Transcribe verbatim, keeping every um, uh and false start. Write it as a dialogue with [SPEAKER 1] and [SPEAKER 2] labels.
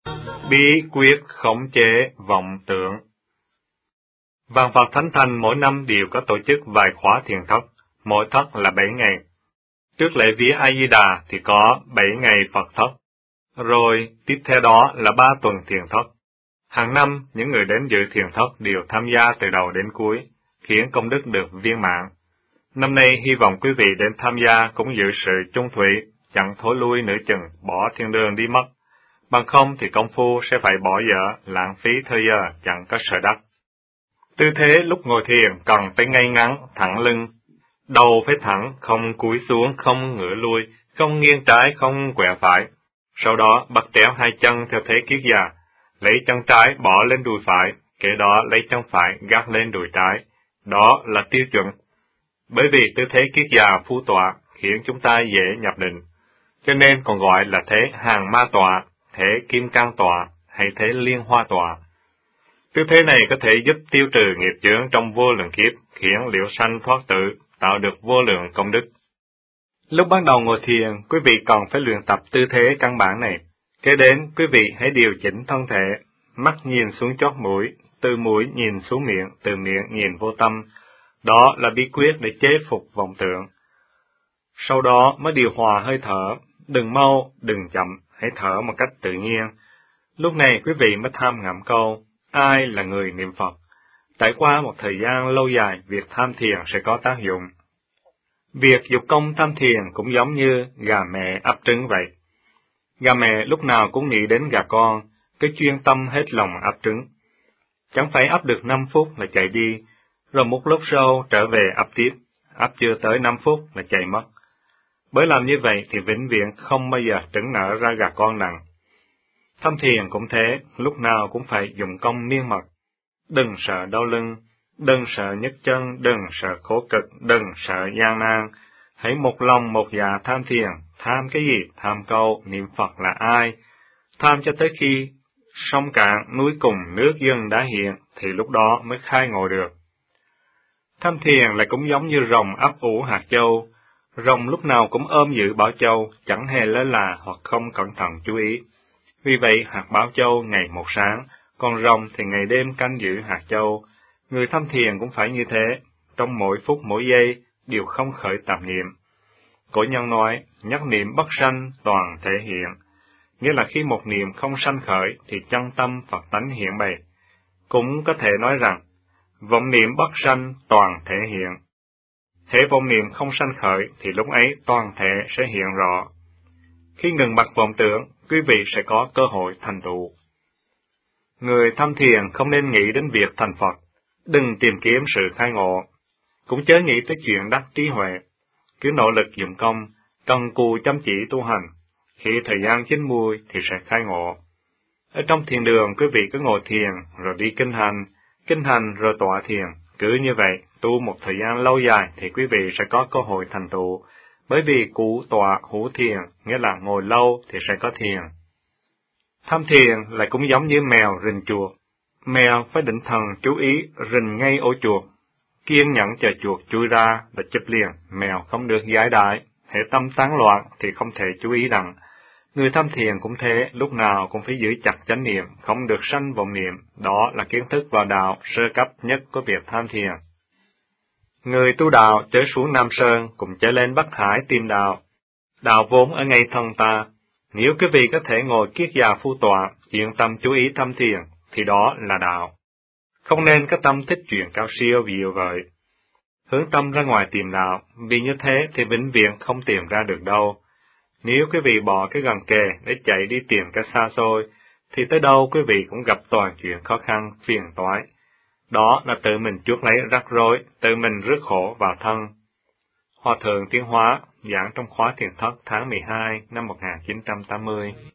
[SPEAKER 1] Bí quyết khống chế vọng tưởng. Vạn Phật Thánh Thành mỗi năm đều có tổ chức vài khóa thiền thất, mỗi thất là bảy ngày. Trước lễ vía A Di Đà thì có bảy ngày Phật thất, rồi tiếp theo đó là ba tuần thiền thất. Hàng năm, những người đến dự thiền thất đều tham gia từ đầu đến cuối, khiến công đức được viên mãn. Năm nay hy vọng quý vị đến tham gia cũng giữ sự chung thủy, chẳng thối lui nửa chừng, bỏ thiên đường đi mất. Bằng không thì công phu sẽ phải bỏ dở, lãng phí thời giờ, chẳng có sở đắc. Tư thế lúc ngồi thiền cần phải ngay ngắn, thẳng lưng. Đầu phải thẳng, không cúi xuống, không ngửa lui, không nghiêng trái, không quẹo phải. Sau đó bắt chéo hai chân theo thế kiết già, lấy chân trái bỏ lên đùi phải, kế đó lấy chân phải gác lên đùi trái. Đó là tiêu chuẩn. Bởi vì tư thế kiết già phu tọa khiến chúng ta dễ nhập định, cho nên còn gọi là thế hàng ma tọa, thế kim cang tọa hay thế liên hoa tọa. Tư thế này có thể giúp tiêu trừ nghiệp chướng trong vô lượng kiếp, khiến liễu sanh thoát tử, tạo được vô lượng công đức. Lúc bắt đầu ngồi thiền, quý vị cần phải luyện tập tư thế căn bản này. Kế đến, quý vị hãy điều chỉnh thân thể, mắt nhìn xuống chót mũi, từ mũi nhìn xuống miệng, từ miệng nhìn vô tâm. Đó là bí quyết để chế phục vọng tưởng. Sau đó mới điều hòa hơi thở, đừng mau, đừng chậm, hãy thở một cách tự nhiên. Lúc này quý vị mới tham ngẫm câu, ai là người niệm Phật? Trải qua một thời gian lâu dài, việc tham thiền sẽ có tác dụng. Việc dục công tham thiền cũng giống như gà mẹ ấp trứng vậy. Gà mẹ lúc nào cũng nghĩ đến gà con, cứ chuyên tâm hết lòng ấp trứng. Chẳng phải ấp được năm phút là chạy đi, rồi một lúc sau trở về ấp tiếp, ấp chưa tới năm phút là chạy mất. Bởi làm như vậy thì vĩnh viễn không bao giờ trứng nở ra gà con nặng. Tham thiền cũng thế, lúc nào cũng phải dùng công miên mật. Đừng sợ đau lưng, đừng sợ nhức chân, đừng sợ khổ cực, đừng sợ gian nan. Hãy một lòng một dạ tham thiền, tham cái gì? Tham câu niệm Phật là ai? Tham cho tới khi sông cạn, núi cùng, nước dâng đã hiện, thì lúc đó mới khai ngộ được. Tham thiền lại cũng giống như rồng ấp ủ hạt châu. Rồng lúc nào cũng ôm giữ bảo châu, chẳng hề lơ là hoặc không cẩn thận chú ý. Vì vậy, hạt bảo châu ngày một sáng, còn rồng thì ngày đêm canh giữ hạt châu. Người tham thiền cũng phải như thế, trong mỗi phút mỗi giây đều không khởi tạp niệm. Cổ nhân nói, nhất niệm bất sanh toàn thể hiện, nghĩa là khi một niệm không sanh khởi thì chân tâm Phật tánh hiện bày. Cũng có thể nói rằng, vọng niệm bất sanh toàn thể hiện. Thế vọng niệm không sanh khởi thì lúc ấy toàn thể sẽ hiện rõ. Khi ngừng bặt vọng tưởng, quý vị sẽ có cơ hội thành tựu. Người tham thiền không nên nghĩ đến việc thành Phật, đừng tìm kiếm sự khai ngộ, cũng chớ nghĩ tới chuyện đắc trí huệ. Cứ nỗ lực dụng công, cần cù chăm chỉ tu hành, khi thời gian chín mùi thì sẽ khai ngộ. Ở trong thiền đường, quý vị cứ ngồi thiền, rồi đi kinh hành, kinh hành rồi tọa thiền. Cứ như vậy, tu một thời gian lâu dài thì quý vị sẽ có cơ hội thành tựu, bởi vì cũ tọa hữu thiền, nghĩa là ngồi lâu thì sẽ có thiền. Tham thiền lại cũng giống như mèo rình chuột. Mèo phải định thần chú ý rình ngay ổ chuột, kiên nhẫn chờ chuột chui ra là chụp liền, mèo không được giải đãi, hệ tâm tán loạn thì không thể chú ý đặng. Người tham thiền cũng thế, lúc nào cũng phải giữ chặt chánh niệm, không được sanh vọng niệm, đó là kiến thức vào đạo sơ cấp nhất của việc tham thiền. Người tu đạo chớ xuống Nam Sơn, cũng chớ lên Bắc Hải tìm đạo. Đạo vốn ở ngay thân ta, nếu quý vị có thể ngồi kiết già phu tọa, yên tâm chú ý tham thiền, thì đó là đạo. Không nên có tâm thích chuyện cao siêu diệu vời, hướng tâm ra ngoài tìm đạo, vì như thế thì vĩnh viễn không tìm ra được đâu. Nếu quý vị bỏ cái gần kề để chạy đi tìm cái xa xôi, thì tới đâu quý vị cũng gặp toàn chuyện khó khăn, phiền toái. Đó là tự mình chuốc lấy rắc rối, tự mình rước khổ vào thân. Hòa thượng Tiến Hóa giảng trong khóa thiền thất tháng mười hai năm một nghìn chín trăm tám mươi.